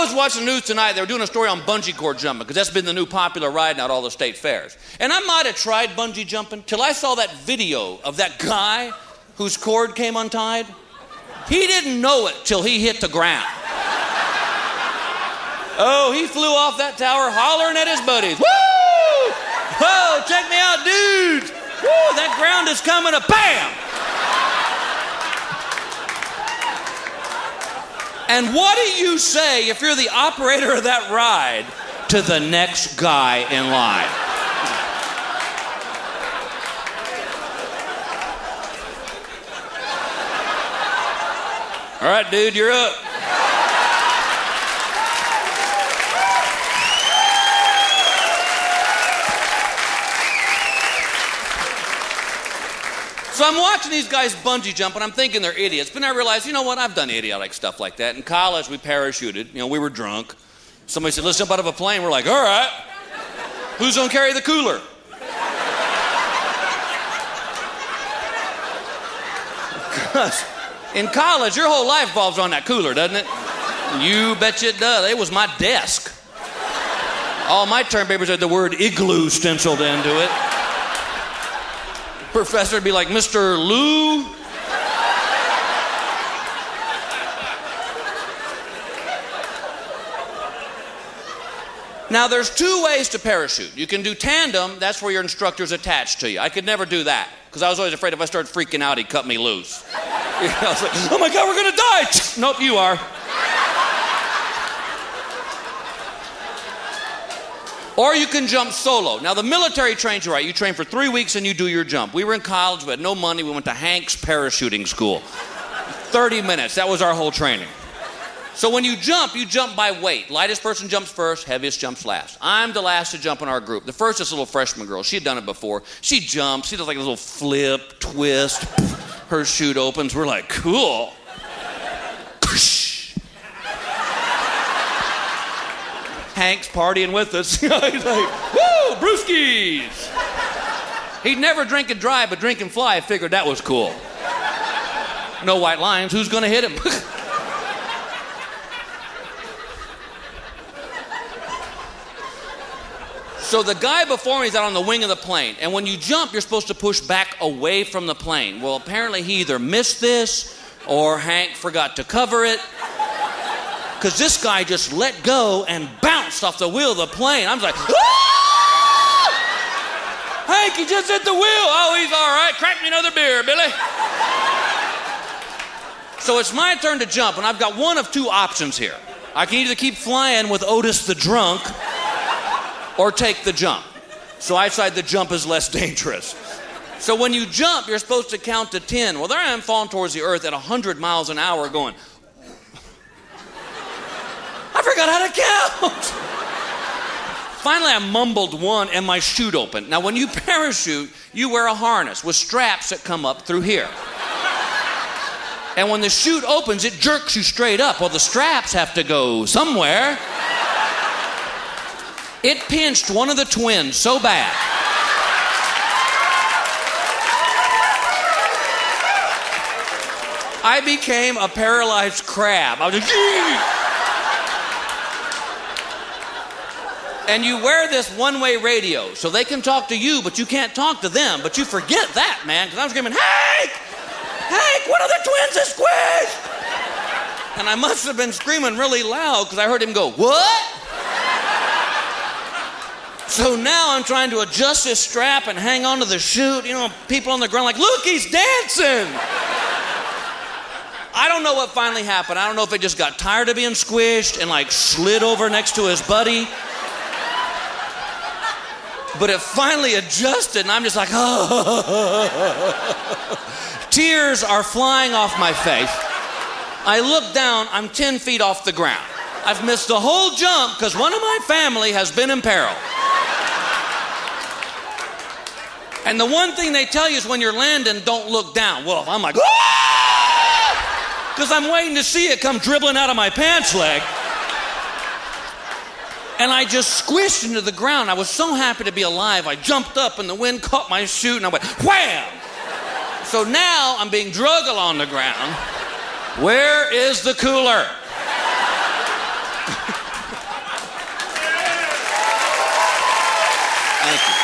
was watching the news tonight. They were doing a story on bungee cord jumping because that's been the new popular ride now at all the state fairs. And I might have tried bungee jumping till I saw that video of that guy whose cord came untied. He didn't know it till he hit the ground. Oh, he flew off that tower hollering at his buddies. Woo! Whoa, check me out, dudes. Woo, that ground is coming up. Bam! And what do you say if you're the operator of that ride to the next guy in line? All right, dude, you're up. So I'm watching these guys bungee jump, and I'm thinking they're idiots. But then I realized, you know what? I've done idiotic stuff like that. In college, we parachuted. You know, we were drunk. Somebody said, let's jump out of a plane. We're like, all right. Who's going to carry the cooler? Because in college, your whole life revolves on that cooler, doesn't it? You betcha it does. It was my desk. All my term papers had the word igloo stenciled into it. Professor would be like, Mr. Lou? Now, there's two ways to parachute. You can do tandem. That's where your instructor's attached to you. I could never do that because I was always afraid if I started freaking out, he'd cut me loose. You know, I was like, oh, my God, we're going to die. Nope, you are. Or you can jump solo. Now, the military trains you right. You train for 3 weeks and you do your jump. We were in college. We had no money. We went to Hank's parachuting school. 30 minutes. That was our whole training. So when you jump by weight. Lightest person jumps first, heaviest jumps last. I'm the last to jump in our group. The first is this little freshman girl. She had done it before. She jumps. She does like a little flip, twist. Her chute opens. We're like, cool. Hank's partying with us. He's like, woo, brewskis. He'd never drink and drive, but drink and fly. I figured that was cool. No white lines. Who's going to hit him? So the guy before me is out on the wing of the plane. And when you jump, you're supposed to push back away from the plane. Well, apparently he either missed this or Hank forgot to cover it. Because this guy just let go and bounced off the wheel of the plane. I'm like, ah! Hank, he just hit the wheel. Oh, he's all right. Crack me another beer, Billy. So it's my turn to jump, and I've got one of two options here. I can either keep flying with Otis the drunk or take the jump. So I decide the jump is less dangerous. So when you jump, you're supposed to count to 10. Well, there I am falling towards the earth at 100 miles an hour going, I forgot how to count. Finally, I mumbled one and my chute opened. Now, when you parachute, you wear a harness with straps that come up through here. And when the chute opens, it jerks you straight up. Well, the straps have to go somewhere. It pinched one of the twins so bad. I became a paralyzed crab. I was like, gee! And you wear this one-way radio, so they can talk to you, but you can't talk to them. But you forget that, man, because I'm screaming, Hank! Hank, one of the twins is squished! And I must have been screaming really loud, because I heard him go, what? So now I'm trying to adjust this strap and hang on to the chute. You know, people on the ground like, look, he's dancing! I don't know what finally happened. I don't know if it just got tired of being squished and, like, slid over next to his buddy. But it finally adjusted, and I'm just like, oh. Tears are flying off my face. I look down, I'm 10 feet off the ground. I've missed the whole jump because one of my family has been in peril. And the one thing they tell you is when you're landing, don't look down. Well, I'm like, because I'm waiting to see it come dribbling out of my pants leg. And I just squished into the ground. I was so happy to be alive. I jumped up and the wind caught my chute and I went wham! So now I'm being dragged along the ground. Where is the cooler? Thank you.